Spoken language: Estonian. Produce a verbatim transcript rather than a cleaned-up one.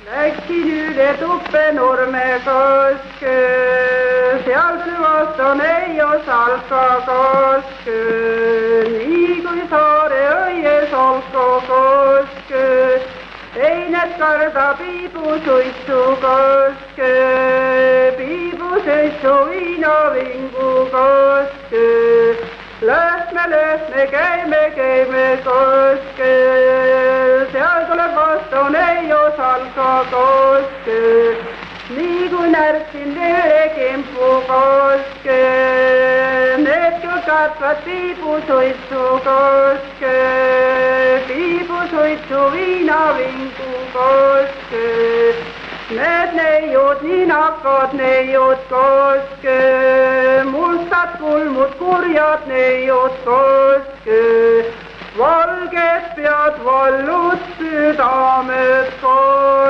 Läksin üle Tuppenurme koske, seal vastan Eio Salka koske, nii kui saare õie solko koske, teinet karda piibusuitsu koske, piibusuitsu viinavingu koske, lähme, lähme, käime, käime koske, seal tuleb vastu Eio Salka koske, nii kui närtsin üle Kempu koske, need küll katvad piibusuitsu koske, piibusuitsu viinavingu koske, need neiud, ninakad neiud koske, mustad kulmud, kurjad neiud koske, valged pead, vallud südamed koske.